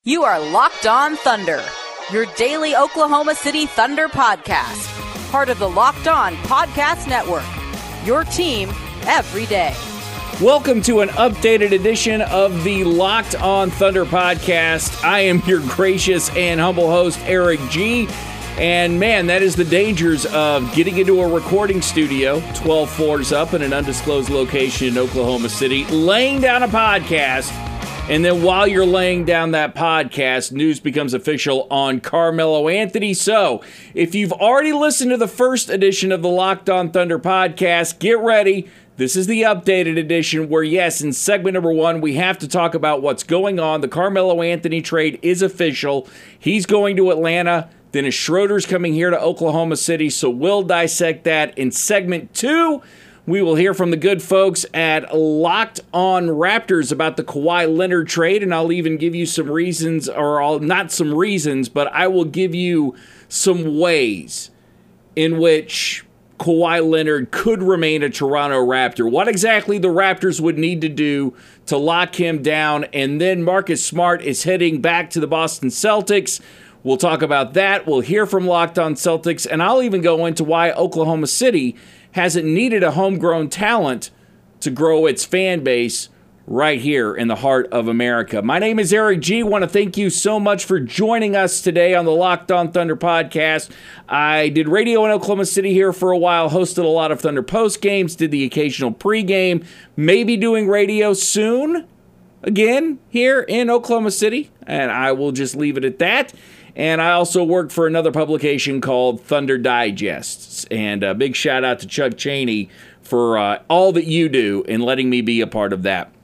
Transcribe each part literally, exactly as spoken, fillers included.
You are Locked On Thunder, your daily Oklahoma City Thunder podcast. Part of the Locked On Podcast Network, your team every day. Welcome to an updated edition of the Locked On Thunder podcast. I am your gracious and humble host, Eric G. And man, that is the dangers of getting into a recording studio, twelve floors up in an undisclosed location in Oklahoma City, laying down a podcast. And then while you're laying down that podcast, news becomes official on Carmelo Anthony. So if you've already listened to the first edition of the Locked On Thunder podcast, get ready. This is the updated edition where, yes, in segment number one, we have to talk about what's going on. The Carmelo Anthony trade is official. He's going to Atlanta. Dennis Schroeder's coming here to Oklahoma City. So we'll dissect that in segment two. We will hear from the good folks at Locked On Raptors about the Kawhi Leonard trade, and I'll even give you some reasons, or I'll, not some reasons, but I will give you some ways in which Kawhi Leonard could remain a Toronto Raptor. What exactly the Raptors would need to do to lock him down, and then Marcus Smart is heading back to the Boston Celtics. We'll talk about that. We'll hear from Locked On Celtics, and I'll even go into why Oklahoma City hasn't needed a homegrown talent to grow its fan base right here in the heart of America. My name is Eric G. I want to thank you so much for joining us today on the Locked On Thunder podcast. I did radio in Oklahoma City here for a while, hosted a lot of Thunder post games, did the occasional pregame, maybe doing radio soon again here in Oklahoma City, and I will just leave it at that. And I also work for another publication called Thunder Digests. And a big shout out to Chuck Cheney for uh, all that you do in letting me be a part of that.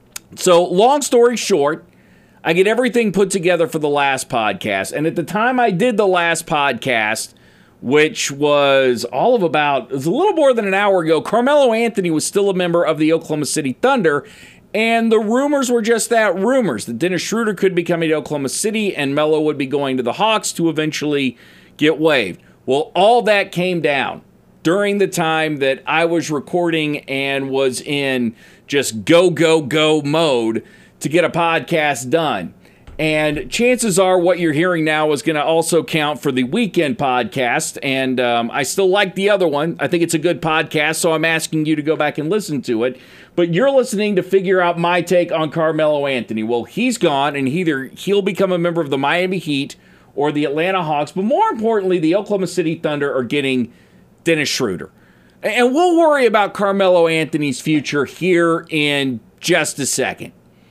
So long story short, I get everything put together for the last podcast. And at the time I did the last podcast, which was all of about, it was a little more than an hour ago, Carmelo Anthony was still a member of the Oklahoma City Thunder. And the rumors were just that, rumors, that Dennis Schroeder could be coming to Oklahoma City and Melo would be going to the Hawks to eventually get waived. Well, all that came down during the time that I was recording and was in just go, go, go mode to get a podcast done. And chances are what you're hearing now is going to also count for the weekend podcast. And um, I still like the other one. I think it's a good podcast, so I'm asking you to go back and listen to it. But you're listening to figure out my take on Carmelo Anthony. Well, he's gone, and either he'll become a member of the Miami Heat or the Atlanta Hawks. But more importantly, the Oklahoma City Thunder are getting Dennis Schroeder. And we'll worry about Carmelo Anthony's future here in just a second,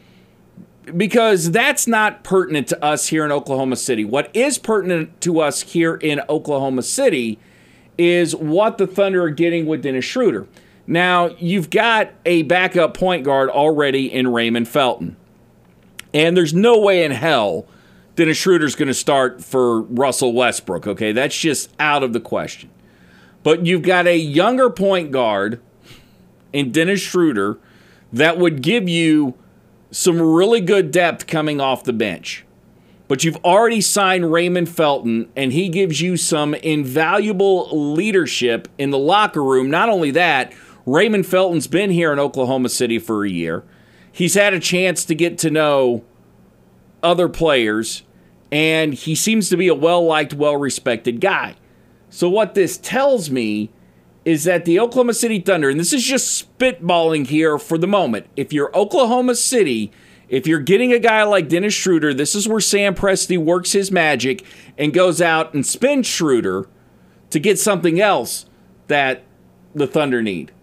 because that's not pertinent to us here in Oklahoma City. What is pertinent to us here in Oklahoma City is what the Thunder are getting with Dennis Schroeder. Now, you've got a backup point guard already in Raymond Felton. And there's no way in hell Dennis Schroeder's going to start for Russell Westbrook, okay? That's just out of the question. But you've got a younger point guard in Dennis Schroeder that would give you some really good depth coming off the bench. But you've already signed Raymond Felton, and he gives you some invaluable leadership in the locker room. Not only that, Raymond Felton's been here in Oklahoma City for a year. He's had a chance to get to know other players, and he seems to be a well-liked, well-respected guy. So what this tells me is that the Oklahoma City Thunder, and this is just spitballing here for the moment, if you're Oklahoma City, if you're getting a guy like Dennis Schroeder, this is where Sam Presti works his magic and goes out and spends Schroeder to get something else that the Thunder need.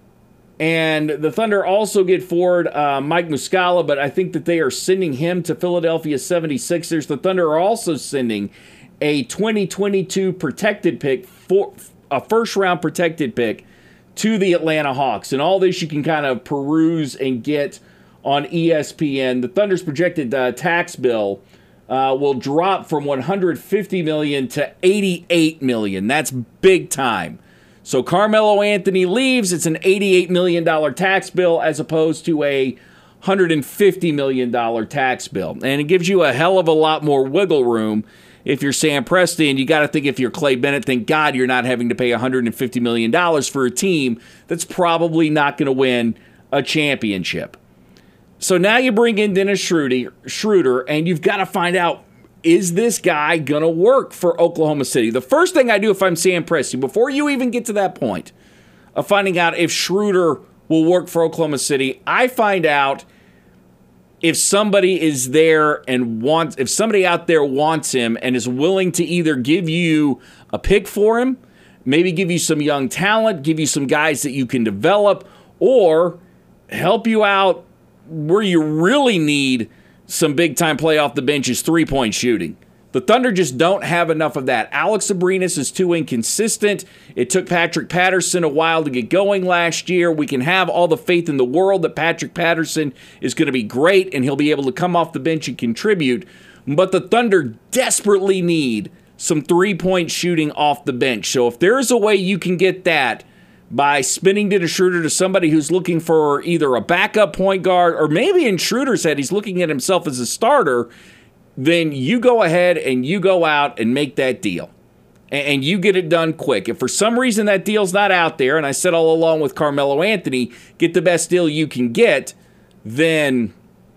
And the Thunder also get forward uh, Mike Muscala, but I think that they are sending him to Philadelphia seventy-sixers. The Thunder are also sending a twenty twenty-two protected pick, for, a first-round protected pick, to the Atlanta Hawks. And all this you can kind of peruse and get on E S P N. The Thunder's projected uh, tax bill uh, will drop from one hundred fifty million dollars to eighty-eight million dollars. That's big time. So Carmelo Anthony leaves, it's an eighty-eight million dollars tax bill as opposed to a one hundred fifty million dollars tax bill. And it gives you a hell of a lot more wiggle room if you're Sam Presti. And you got to think, if you're Clay Bennett, thank God you're not having to pay one hundred fifty million dollars for a team that's probably not going to win a championship. So now you bring in Dennis Schroeder, Schroeder and you've got to find out, is this guy going to work for Oklahoma City? The first thing I do if I'm Sam Presti, before you even get to that point of finding out if Schroeder will work for Oklahoma City, I find out if somebody is there and wants, if somebody out there wants him and is willing to either give you a pick for him, maybe give you some young talent, give you some guys that you can develop, or help you out where you really need some big-time play off the bench is three-point shooting. The Thunder just don't have enough of that. Alex Abrines is too inconsistent. It took Patrick Patterson a while to get going last year. We can have all the faith in the world that Patrick Patterson is going to be great and he'll be able to come off the bench and contribute. But the Thunder desperately need some three-point shooting off the bench. So if there is a way you can get that by spinning Dennis Schroeder to somebody who's looking for either a backup point guard or maybe in Schroeder's head he's looking at himself as a starter, then you go ahead and you go out and make that deal. And you get it done quick. If for some reason that deal's not out there, and I said all along with Carmelo Anthony, get the best deal you can get, then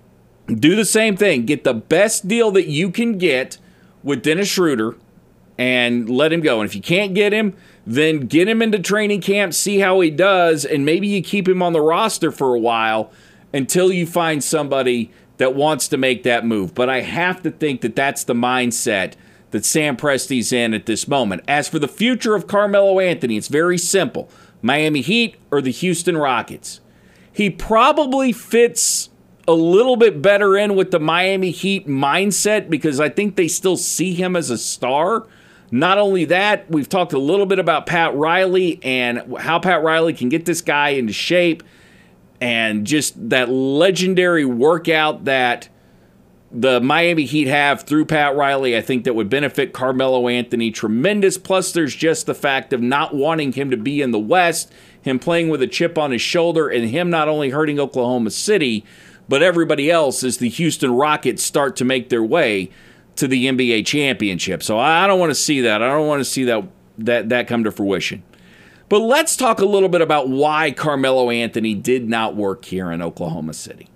do the same thing. Get the best deal that you can get with Dennis Schroeder and let him go. And if you can't get him, then get him into training camp, see how he does, and maybe you keep him on the roster for a while until you find somebody that wants to make that move. But I have to think that that's the mindset that Sam Presti's in at this moment. As for the future of Carmelo Anthony, it's very simple. Miami Heat or the Houston Rockets. He probably fits a little bit better in with the Miami Heat mindset because I think they still see him as a star. Not only that, we've talked a little bit about Pat Riley and how Pat Riley can get this guy into shape and just that legendary workout that the Miami Heat have through Pat Riley, I think that would benefit Carmelo Anthony tremendous. Plus, there's just the fact of not wanting him to be in the West, him playing with a chip on his shoulder, and him not only hurting Oklahoma City, but everybody else as the Houston Rockets start to make their way to the N B A championship. So I don't want to see that. I don't want to see that that that come to fruition. But let's talk a little bit about why Carmelo Anthony did not work here in Oklahoma City.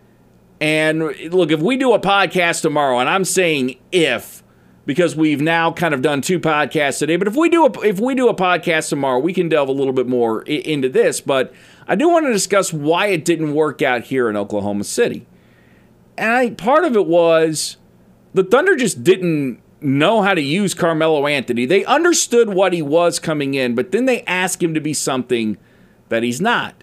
And look, if we do a podcast tomorrow, and I'm saying if, because we've now kind of done two podcasts today, but if we do a, if we do a podcast tomorrow, we can delve a little bit more I- into this. But I do want to discuss why it didn't work out here in Oklahoma City. And I, part of it was the Thunder just didn't know how to use Carmelo Anthony. They understood what he was coming in, but then they asked him to be something that he's not.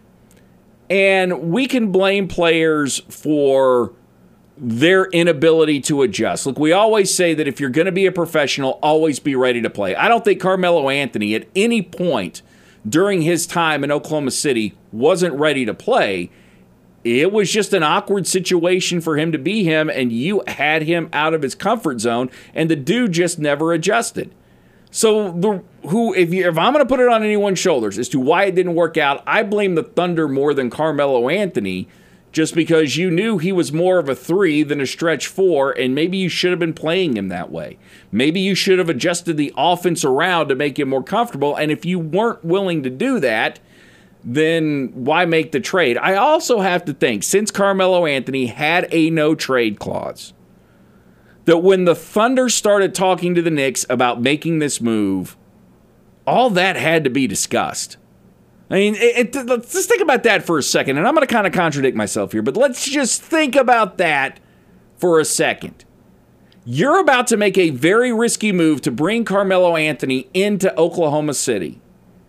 And we can blame players for their inability to adjust. Look, we always say that if you're going to be a professional, always be ready to play. I don't think Carmelo Anthony at any point during his time in Oklahoma City wasn't ready to play. It was just an awkward situation for him to be him, and you had him out of his comfort zone, and the dude just never adjusted. So the who if you if I'm going to put it on anyone's shoulders as to why it didn't work out, I blame the Thunder more than Carmelo Anthony, just because you knew he was more of a three than a stretch four, and maybe you should have been playing him that way. Maybe you should have adjusted the offense around to make him more comfortable, and if you weren't willing to do that, then why make the trade? I also have to think, since Carmelo Anthony had a no-trade clause, that when the Thunder started talking to the Knicks about making this move, all that had to be discussed. I mean, it, it, let's just think about that for a second, and I'm going to kind of contradict myself here, but let's just think about that for a second. You're about to make a very risky move to bring Carmelo Anthony into Oklahoma City,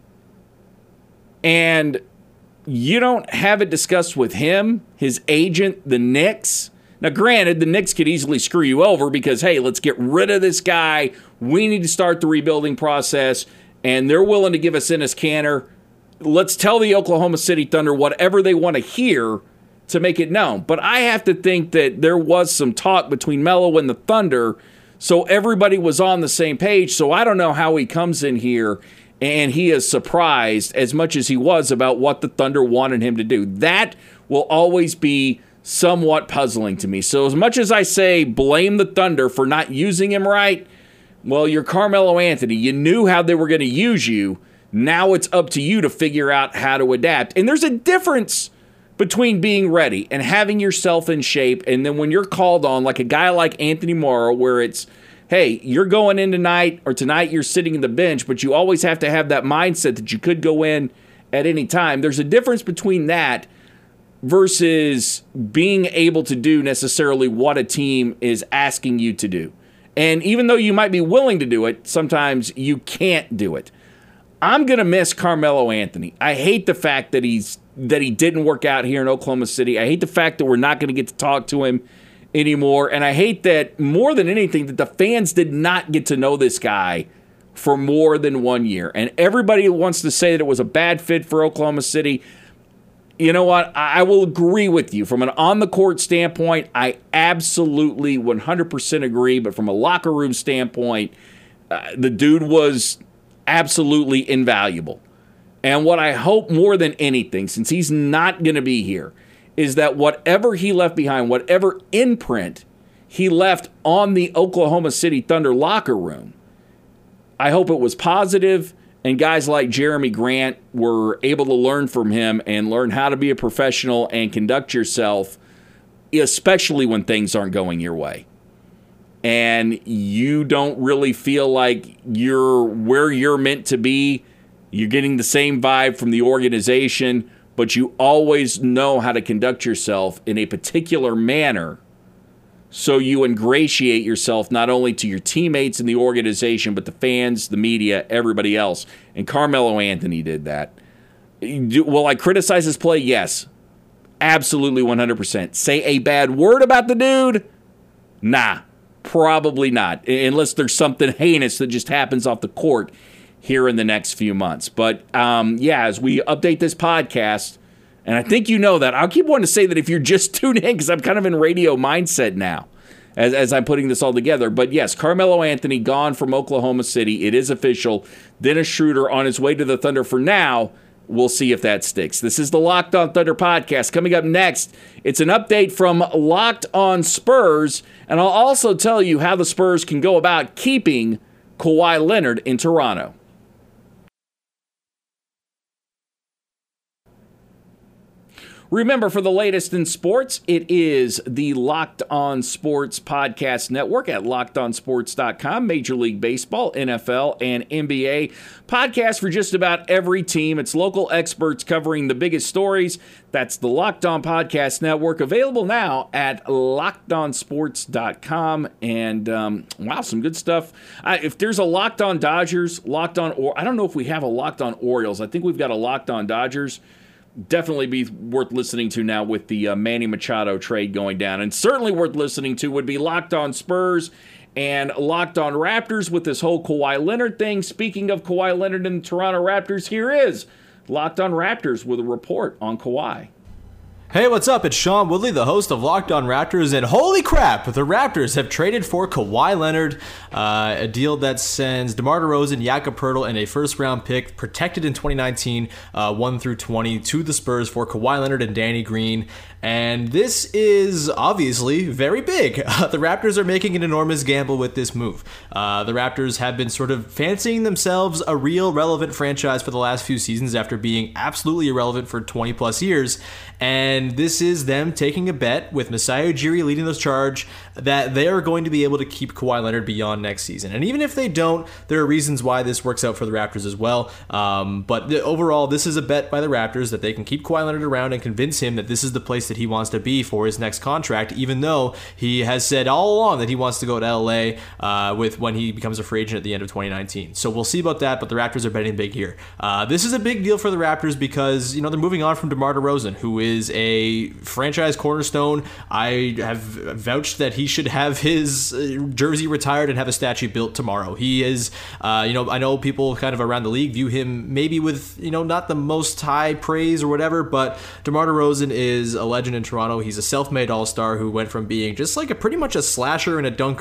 and you don't have it discussed with him, his agent, the Knicks. Now, granted, the Knicks could easily screw you over because, hey, let's get rid of this guy. We need to start the rebuilding process, and they're willing to give us Enes Kanter. Let's tell the Oklahoma City Thunder whatever they want to hear to make it known. But I have to think that there was some talk between Melo and the Thunder, so everybody was on the same page. So I don't know how he comes in here and he is surprised as much as he was about what the Thunder wanted him to do. That will always be somewhat puzzling to me. So as much as I say blame the Thunder for not using him right, well, you're Carmelo Anthony. You knew how they were going to use you. Now it's up to you to figure out how to adapt. And there's a difference between being ready and having yourself in shape, and then when you're called on, like a guy like Anthony Morrow, where it's, hey, you're going in tonight, or tonight you're sitting in the bench, but you always have to have that mindset that you could go in at any time. There's a difference between that versus being able to do necessarily what a team is asking you to do. And even though you might be willing to do it, sometimes you can't do it. I'm going to miss Carmelo Anthony. I hate the fact that he's that he didn't work out here in Oklahoma City. I hate the fact that we're not going to get to talk to him anymore. And I hate that, more than anything, that the fans did not get to know this guy for more than one year. And everybody wants to say that it was a bad fit for Oklahoma City. You know what? I will agree with you. From an on-the-court standpoint, I absolutely one hundred percent agree. But from a locker room standpoint, uh, the dude was absolutely invaluable. And what I hope more than anything, since he's not going to be here, is that whatever he left behind, whatever imprint he left on the Oklahoma City Thunder locker room, I hope it was positive, and guys like Jeremy Grant were able to learn from him and learn how to be a professional and conduct yourself, especially when things aren't going your way. And you don't really feel like you're where you're meant to be. You're getting the same vibe from the organization, but you always know how to conduct yourself in a particular manner so you ingratiate yourself not only to your teammates in the organization, but the fans, the media, everybody else. And Carmelo Anthony did that. Will I criticize his play? Yes. Absolutely one hundred percent. Say a bad word about the dude? Nah, probably not. Unless there's something heinous that just happens off the court here in the next few months. But, um, yeah, as we update this podcast, and I think you know that, I'll keep wanting to say that if you're just tuning in, because I'm kind of in radio mindset now as, as I'm putting this all together. But, yes, Carmelo Anthony gone from Oklahoma City. It is official. Dennis Schroeder on his way to the Thunder for now. We'll see if that sticks. This is the Locked On Thunder podcast. Coming up next, it's an update from Locked On Spurs, and I'll also tell you how the Spurs can go about keeping Kawhi Leonard in Toronto. Remember, for the latest in sports, it is the Locked On Sports Podcast Network at locked on sports dot com. Major League Baseball, N F L, and N B A podcast for just about every team. It's local experts covering the biggest stories. That's the Locked On Podcast Network, available now at locked on sports dot com. And, um, wow, some good stuff. I, if there's a Locked On Dodgers, Locked On, or I don't know if we have a Locked On Orioles. I think we've got a Locked On Dodgers. Definitely be worth listening to now with the uh, Manny Machado trade going down. And certainly worth listening to would be Locked On Spurs and Locked On Raptors with this whole Kawhi Leonard thing. Speaking of Kawhi Leonard and the Toronto Raptors, here is Locked On Raptors with a report on Kawhi. Hey, what's up? It's Sean Woodley, the host of Locked On Raptors, and holy crap, the Raptors have traded for Kawhi Leonard, uh, a deal that sends DeMar DeRozan, Jakob Poeltl, and a first-round pick protected in twenty nineteen, uh, one through twenty, to the Spurs for Kawhi Leonard and Danny Green. And this is obviously very big. Uh, the Raptors are making an enormous gamble with this move. Uh, the Raptors have been sort of fancying themselves a real relevant franchise for the last few seasons after being absolutely irrelevant for twenty plus years. And this is them taking a bet with Masai Ujiri leading the charge that they are going to be able to keep Kawhi Leonard beyond next season. And even if they don't, there are reasons why this works out for the Raptors as well. Um, but the, overall, this is a bet by the Raptors that they can keep Kawhi Leonard around and convince him that this is the place that he wants to be for his next contract, even though he has said all along that he wants to go to L A uh, with when he becomes a free agent at the end of twenty nineteen. So we'll see about that, but the Raptors are betting big here. Uh, this is a big deal for the Raptors because, you know, they're moving on from DeMar DeRozan, who is a franchise cornerstone. I have vouched that he should have his jersey retired and have a statue built tomorrow. He is, uh, you know, I know people kind of around the league view him maybe with, you know, not the most high praise or whatever, but DeMar DeRozan is a legend in Toronto. He's a self-made all-star who went from being just like a pretty much a slasher and a dunker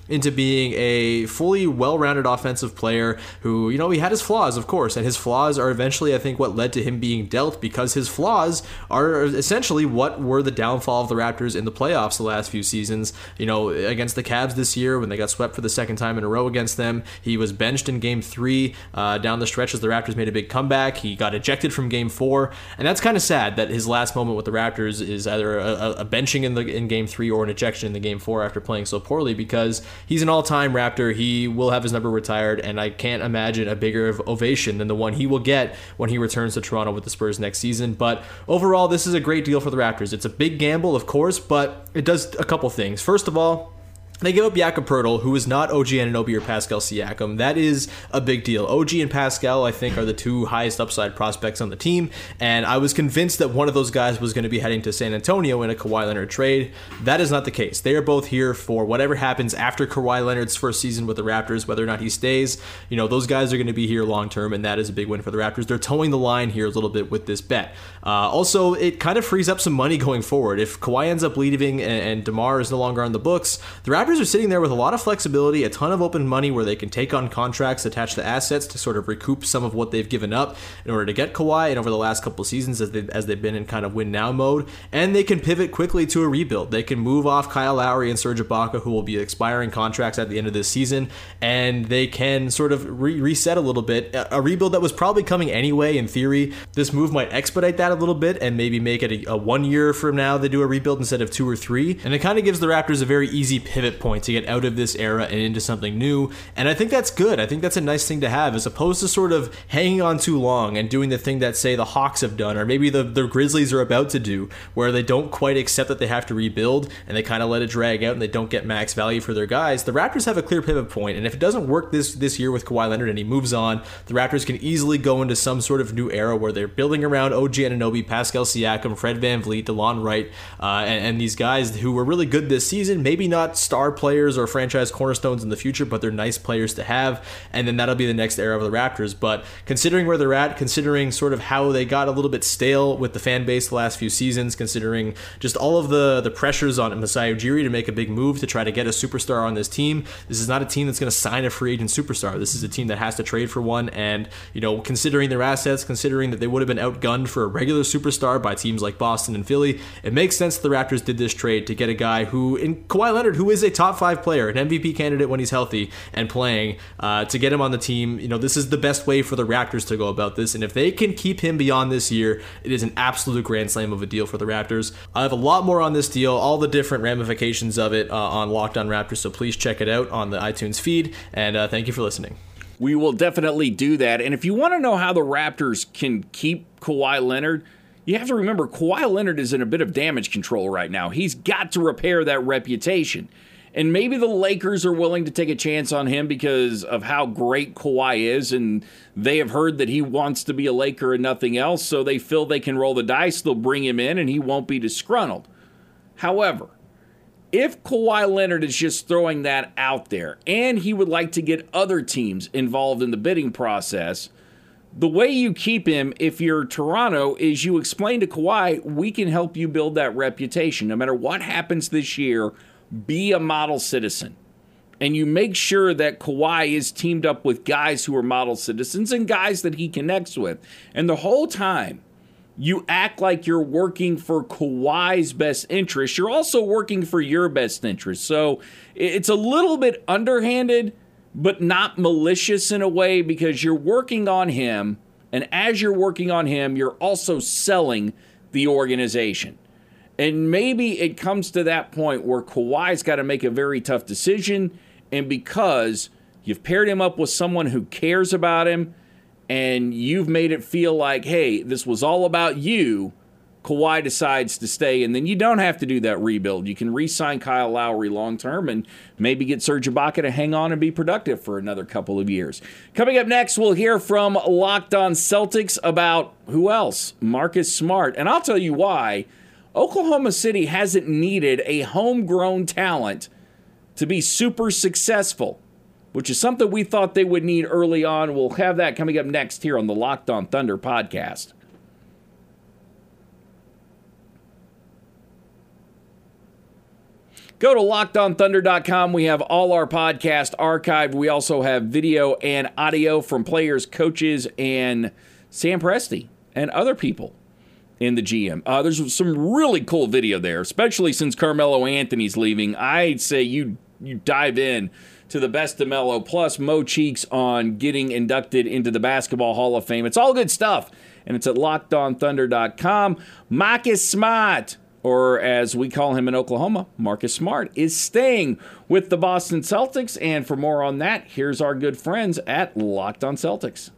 into being a fully well-rounded offensive player who, you know, he had his flaws, of course, and his flaws are eventually, I think, what led to him being dealt, because his flaws are essentially what were the downfall of the Raptors in the playoffs the last few seasons. You know, against the Cavs this year when they got swept for the second time in a row against them, he was benched in game three uh, down the stretch as the Raptors made a big comeback. He got ejected from game four, and that's kind of sad that his last moment with the Raptors is either a, a benching in the in game three or an ejection in the game four after playing so poorly, because he's an all-time Raptor. He will have his number retired, and I can't imagine a bigger ovation than the one he will get when he returns to Toronto with the Spurs next season. But overall, this is a great deal for the Raptors. It's a big gamble, of course, but it does a couple things. First of all, they give up Jakob Poeltl, who is not O G Anunoby or Pascal Siakam. That is a big deal. O G and Pascal, I think, are the two highest upside prospects on the team, and I was convinced that one of those guys was going to be heading to San Antonio in a Kawhi Leonard trade. That is not the case. They are both here for whatever happens after Kawhi Leonard's first season with the Raptors, whether or not he stays. You know, those guys are going to be here long term, and that is a big win for the Raptors. They're towing the line here a little bit with this bet. Uh, also, it kind of frees up some money going forward. If Kawhi ends up leaving and, and DeMar is no longer on the books, the Raptors are sitting there with a lot of flexibility, a ton of open money where they can take on contracts attached to assets to sort of recoup some of what they've given up in order to get Kawhi, and over the last couple of seasons as, they, as they've been in kind of win now mode, and they can pivot quickly to a rebuild. They can move off Kyle Lowry and Serge Ibaka, who will be expiring contracts at the end of this season, and they can sort of re- reset a little bit. A, a rebuild that was probably coming anyway in theory. This move might expedite that a little bit and maybe make it a, a one year from now they do a rebuild instead of two or three, and it kind of gives the Raptors a very easy pivot point to get out of this era and into something new, and I think that's good. I think that's a nice thing to have, as opposed to sort of hanging on too long and doing the thing that, say, the Hawks have done, or maybe the, the Grizzlies are about to do, where they don't quite accept that they have to rebuild and they kind of let it drag out and they don't get max value for their guys. The Raptors have a clear pivot point, and if it doesn't work this this year with Kawhi Leonard and he moves on, the Raptors can easily go into some sort of new era where they're building around O G Anunoby, Pascal Siakam, Fred VanVleet, DeLon Wright, uh, and, and these guys who were really good this season, maybe not star players or franchise cornerstones in the future, but they're nice players to have, and then that'll be the next era of the Raptors. But considering where they're at, considering sort of how they got a little bit stale with the fan base the last few seasons, considering just all of the, the pressures on Masai Ujiri to make a big move to try to get a superstar on this team, this is not a team that's going to sign a free agent superstar. This is a team that has to trade for one, and, you know, considering their assets, considering that they would have been outgunned for a regular superstar by teams like Boston and Philly, it makes sense that the Raptors did this trade to get a guy who, in Kawhi Leonard, who is a top five player, an M V P candidate when he's healthy and playing, uh, to get him on the team. You know, this is the best way for the Raptors to go about this, and if they can keep him beyond this year, it is an absolute grand slam of a deal for the Raptors. I have a lot more on this deal, all the different ramifications of it uh, on Locked On Raptors, so please check it out on the iTunes feed, and uh, thank you for listening. We will definitely do that, and if you want to know how the Raptors can keep Kawhi Leonard, you have to remember Kawhi Leonard is in a bit of damage control right now. He's got to repair that reputation. And maybe the Lakers are willing to take a chance on him because of how great Kawhi is, and they have heard that he wants to be a Laker and nothing else, so they feel they can roll the dice, they'll bring him in, and he won't be disgruntled. However, if Kawhi Leonard is just throwing that out there, and he would like to get other teams involved in the bidding process, the way you keep him, if you're Toronto, is you explain to Kawhi, we can help you build that reputation. No matter what happens this year, be a model citizen. And you make sure that Kawhi is teamed up with guys who are model citizens and guys that he connects with. And the whole time, you act like you're working for Kawhi's best interest. You're also working for your best interest. So it's a little bit underhanded, but not malicious in a way, because you're working on him. And as you're working on him, you're also selling the organization. And maybe it comes to that point where Kawhi's got to make a very tough decision, and because you've paired him up with someone who cares about him, and you've made it feel like, hey, this was all about you, Kawhi decides to stay, and then you don't have to do that rebuild. You can re-sign Kyle Lowry long-term and maybe get Serge Ibaka to hang on and be productive for another couple of years. Coming up next, we'll hear from Locked On Celtics about who else? Marcus Smart. And I'll tell you why Oklahoma City hasn't needed a homegrown talent to be super successful, which is something we thought they would need early on. We'll have that coming up next here on the Locked On Thunder podcast. Go to locked on thunder dot com. We have all our podcast archived. We also have video and audio from players, coaches, and Sam Presti and other people in the G M. Uh, there's some really cool video there, especially since Carmelo Anthony's leaving. I'd say you you dive in to the best of Melo, plus Mo Cheeks on getting inducted into the Basketball Hall of Fame. It's all good stuff, and it's at locked on thunder dot com. Marcus Smart, or as we call him in Oklahoma, Marcus Smart, is staying with the Boston Celtics. And for more on that, here's our good friends at Locked On Celtics.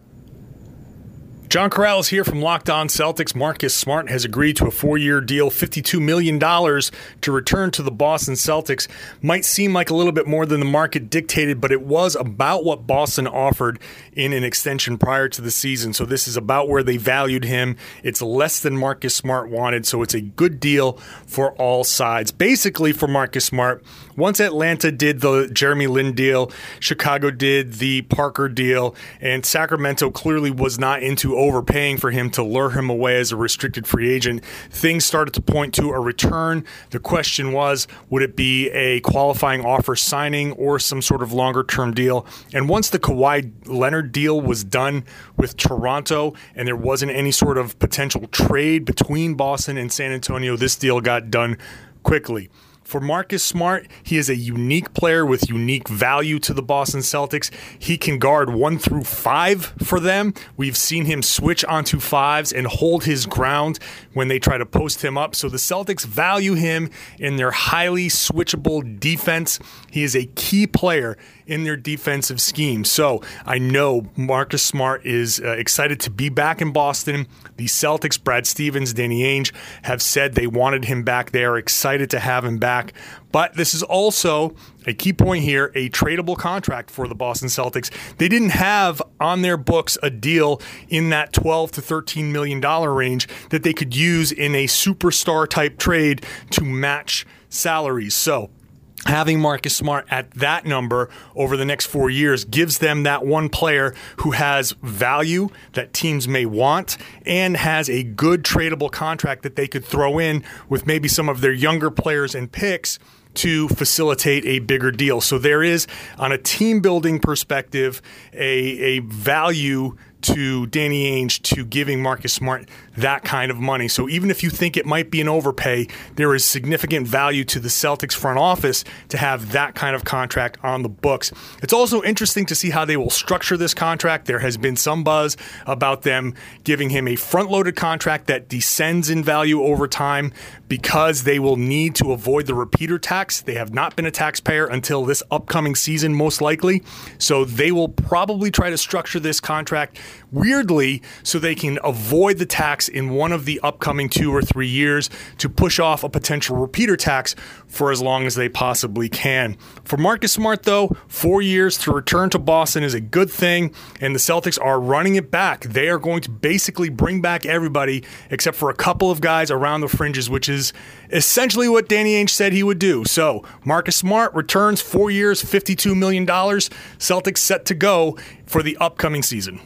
John Corrales here from Locked On Celtics. Marcus Smart has agreed to a four-year deal, fifty-two million dollars, to return to the Boston Celtics. Might seem like a little bit more than the market dictated, but it was about what Boston offered in an extension prior to the season. So this is about where they valued him. It's less than Marcus Smart wanted, so it's a good deal for all sides. Basically, for Marcus Smart, once Atlanta did the Jeremy Lin deal, Chicago did the Parker deal, and Sacramento clearly was not into overpaying for him to lure him away as a restricted free agent, things started to point to a return. The question was, would it be a qualifying offer signing or some sort of longer-term deal? And once the Kawhi Leonard deal was done with Toronto and there wasn't any sort of potential trade between Boston and San Antonio, this deal got done quickly. For Marcus Smart, he is a unique player with unique value to the Boston Celtics. He can guard one through five for them. We've seen him switch onto fives and hold his ground when they try to post him up. So the Celtics value him in their highly switchable defense. He is a key player in their defensive scheme. So I know Marcus Smart is uh, excited to be back in Boston. The Celtics, Brad Stevens, Danny Ainge, have said they wanted him back. They are excited to have him back. But this is also a key point here, a tradable contract for the Boston Celtics. They didn't have on their books a deal in that twelve to thirteen million dollars range that they could use in a superstar type trade to match salaries. So having Marcus Smart at that number over the next four years gives them that one player who has value that teams may want and has a good tradable contract that they could throw in with maybe some of their younger players and picks to facilitate a bigger deal. So there is, on a team building perspective, a, a value to Danny Ainge to giving Marcus Smart that kind of money. So even if you think it might be an overpay, there is significant value to the Celtics front office to have that kind of contract on the books. It's also interesting to see how they will structure this contract. There has been some buzz about them giving him a front-loaded contract that descends in value over time because they will need to avoid the repeater tax. They have not been a taxpayer until this upcoming season, most likely. So they will probably try to structure this contract weirdly so they can avoid the tax in one of the upcoming two or three years to push off a potential repeater tax for as long as they possibly can. For Marcus Smart, though, four years to return to Boston is a good thing, and the Celtics are running it back. They are going to basically bring back everybody except for a couple of guys around the fringes, which is essentially what Danny Ainge said he would do. So Marcus Smart returns, four years, fifty-two million dollars. Celtics set to go for the upcoming season.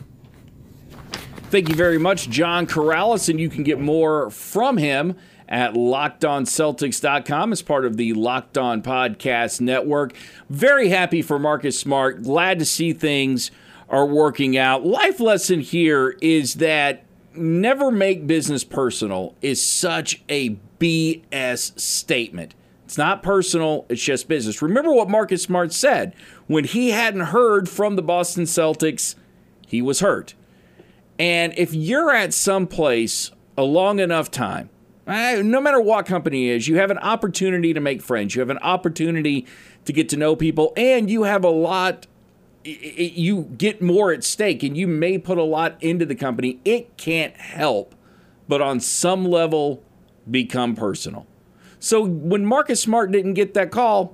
Thank you very much, John Corrales, and you can get more from him at locked on celtics dot com as part of the Locked On Podcast Network. Very happy for Marcus Smart. Glad to see things are working out. Life lesson here is that never make business personal is such a B S statement. It's not personal, it's just business. Remember what Marcus Smart said. When he hadn't heard from the Boston Celtics, he was hurt. And if you're at some place a long enough time, no matter what company it is, you have an opportunity to make friends. You have an opportunity to get to know people, and you have a lot, you get more at stake, and you may put a lot into the company. It can't help but on some level become personal. So when Marcus Smart didn't get that call,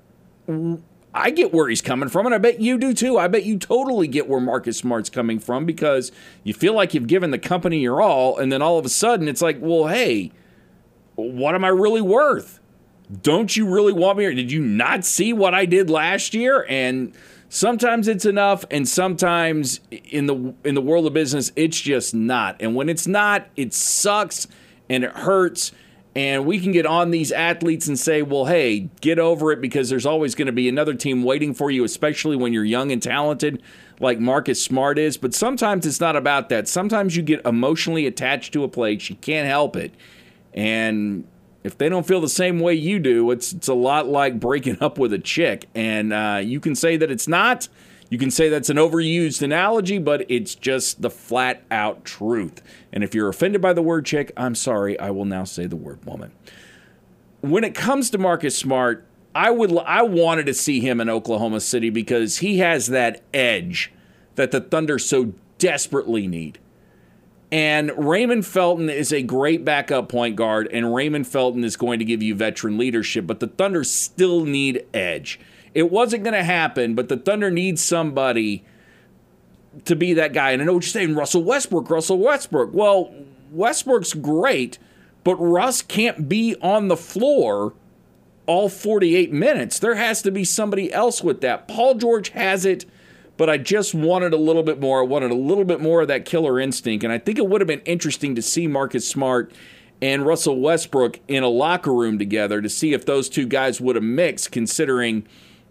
I get where he's coming from, and I bet you do too. I bet you totally get where Marcus Smart's coming from because you feel like you've given the company your all, and then all of a sudden it's like, well, hey, what am I really worth? Don't you really want me? Or did you not see what I did last year? And sometimes it's enough, and sometimes in the in the world of business, it's just not. And when it's not, it sucks and it hurts. And we can get on these athletes and say, well, hey, get over it because there's always going to be another team waiting for you, especially when you're young and talented like Marcus Smart is. But sometimes it's not about that. Sometimes you get emotionally attached to a place. You can't help it. And if they don't feel the same way you do, it's it's a lot like breaking up with a chick. And uh, you can say that it's not. You can say that's an overused analogy, but it's just the flat-out truth. And if you're offended by the word chick, I'm sorry. I will now say the word woman. When it comes to Marcus Smart, I would I wanted to see him in Oklahoma City because he has that edge that the Thunder so desperately need. And Raymond Felton is a great backup point guard, and Raymond Felton is going to give you veteran leadership, but the Thunder still need edge. It wasn't going to happen, but the Thunder needs somebody to be that guy. And I know what you're saying, Russell Westbrook, Russell Westbrook. Well, Westbrook's great, but Russ can't be on the floor all forty-eight minutes. There has to be somebody else with that. Paul George has it, but I just wanted a little bit more. I wanted a little bit more of that killer instinct, and I think it would have been interesting to see Marcus Smart and Russell Westbrook in a locker room together to see if those two guys would have mixed, considering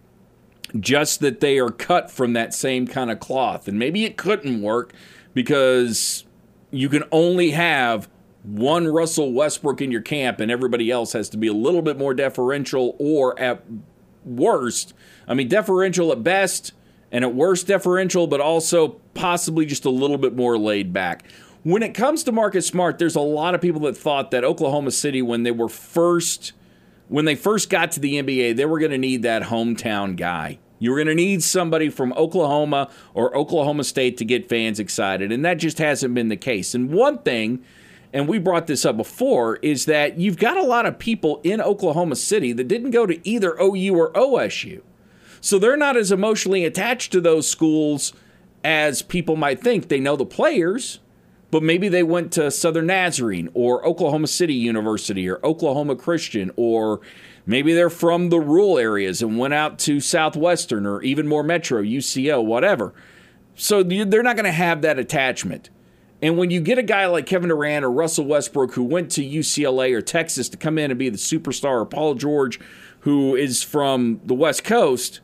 just that they are cut from that same kind of cloth. And maybe it couldn't work because you can only have one Russell Westbrook in your camp and everybody else has to be a little bit more deferential, or at worst, I mean, deferential at best and at worst deferential, but also possibly just a little bit more laid back. When it comes to Marcus Smart, there's a lot of people that thought that Oklahoma City, when they were first When they first got to the N B A, they were going to need that hometown guy. You were going to need somebody from Oklahoma or Oklahoma State to get fans excited, and that just hasn't been the case. And one thing, and we brought this up before, is that you've got a lot of people in Oklahoma City that didn't go to either O U or O S U. So they're not as emotionally attached to those schools as people might think. They know the players, but maybe they went to Southern Nazarene or Oklahoma City University or Oklahoma Christian, or maybe they're from the rural areas and went out to Southwestern or even more Metro, U C O, whatever. So they're not going to have that attachment. And when you get a guy like Kevin Durant or Russell Westbrook who went to U C L A or Texas to come in and be the superstar, or Paul George who is from the West Coast,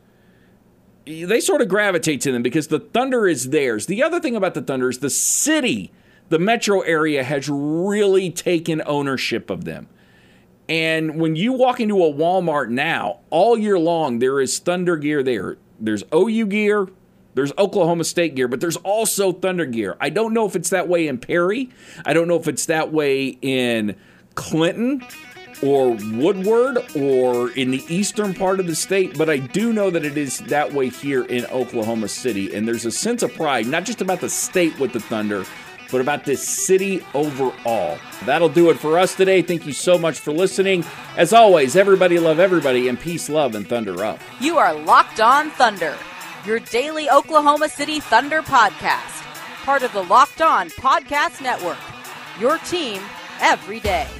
they sort of gravitate to them because the Thunder is theirs. The other thing about the Thunder is the city, the metro area, has really taken ownership of them. And when you walk into a Walmart now, all year long, there is Thunder gear there. There's O U gear, there's Oklahoma State gear, but there's also Thunder gear. I don't know if it's that way in Perry. I don't know if it's that way in Clinton or Woodward or in the eastern part of the state, but I do know that it is that way here in Oklahoma City. And there's a sense of pride, not just about the state with the Thunder, but about this city overall. That'll do it for us today. Thank you so much for listening. As always, everybody love everybody, and peace, love, and Thunder up. You are Locked On Thunder, your daily Oklahoma City Thunder podcast. Part of the Locked On Podcast Network, your team every day.